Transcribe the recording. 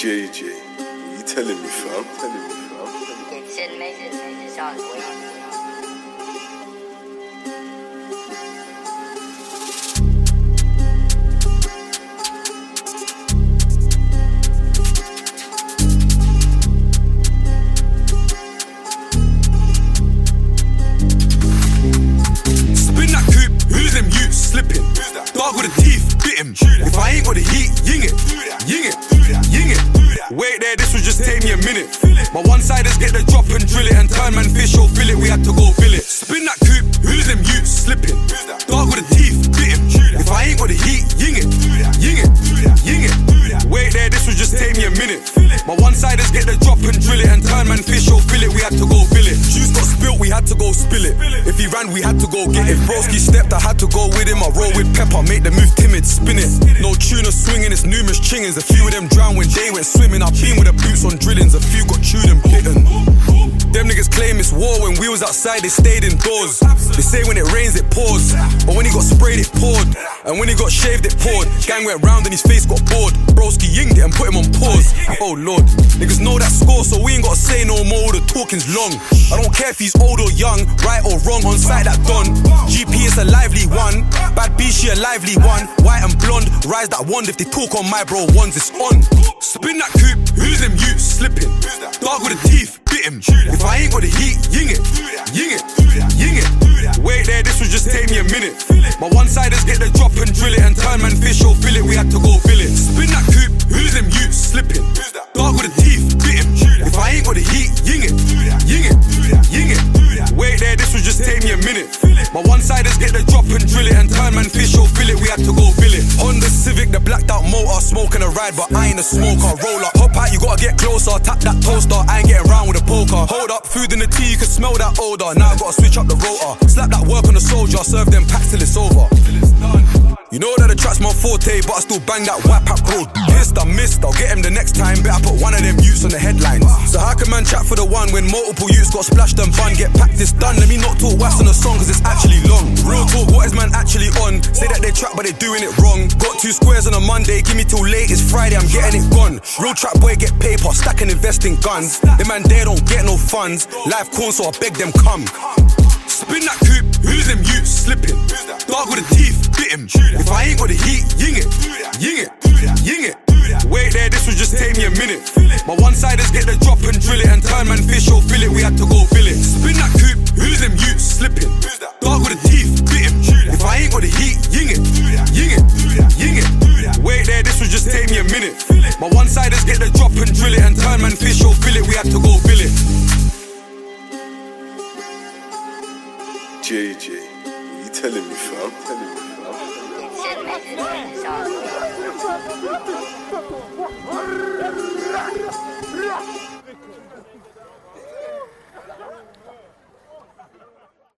JJ, you telling me, fam? It's in me. Sounds weird. Slipping, dog with the teeth, bit him. If I ain't got the heat, ying it. Wait there, this will just take me a minute. My one-siders get the drop and drill it, and turn man fish or fill it, we had to go fill it. Spin that coupe, who's them youths slipping? Dog with the teeth, bit him. If I ain't got the heat, ying it. Wait there, this will just take me a minute. My one-siders get the drop and drill it, and turn man fish or fill it, we had to go fill it. Juice got spilt, we had to go spill it. If he ran, we had to go get it. Broski stepped, I had to go with him. I roll with pepper, make the move timid, spin it. No tuna swinging, it's numerous chingers. A few of them drowned when they went swimming. I've been with the boots on drillings, a few got chewed and bitten. Them niggas claim it's war, when we was outside they stayed indoors. They say when it rains it pours, but when he got sprayed it poured. And when he got shaved it poured. Gang went round and his face got bored. Broski yinged it and put him on pause. Oh lord, niggas know that score, so we ain't gotta say no more, the talking's long. I don't care if he's old or young, right or wrong, on sight that done. GP is a lively one, bad B she a lively one. White and blonde, rise that wand, if they talk on my bro ones it's on. Spin that coupe, who's them youths slipping? Dog with the teeth, bit him. If I ain't got the heat, ying it. Wait there, this will just take me a minute. My one-siders get the drop and drill it, and turn man fish or fill it, we had to go fill it. Spin that coupe, who's them youths slipping? Dog with the teeth, bit him. If I ain't got the heat, ying it. Wait there, this will just take me a minute. My one-siders get the drop and drill it, and turn man fish or fill it, we had to go fill it. Honda Civic, the blacked out motor, smoking a ride, but I ain't a smoker. Roll up, hop out, you gotta get closer. Tap that toaster, I ain't getting round with a poker. Hold up, food in the tea, you can smell that odor. Now I gotta switch up the rotor. Slap that work on the soldier, serve them packs till it's over. You know that the track's my forte, but I still bang that white pack road. Pissed, I missed, I'll get him the next time. Better put one of them youths on the headlines. So how can man chat for the one when multiple youths got splashed and bun? Get packed, it's done. Let me not talk wax on the song, cause it's actually long. Real talk, what is man actually on? Say that they trap, but they doing it wrong. Got 2 squares on a Monday, give me till late, it's Friday, I'm getting it gone. Real trap boy get paper, stack and invest in guns. The man there don't get no funds. Life corn, so I beg them come. Spin that coupe, who's them youths slipping? Dog with the teeth, bit him. If I ain't got the heat, ying it. Wait there, this will just take me a minute. My one-siders get the drop and drill it, and turn man fish or fill it, we had to go fill it. Spin that coupe, who's them youths slipping? Dog with the teeth, bit him. If I ain't got the heat, ying it. Wait there, this will just take me a minute. My one-siders get the drop and drill it, and turn man fish or fill it, we had to go fill it. JJ, you telling me, fam? It's in me. Sounds weird.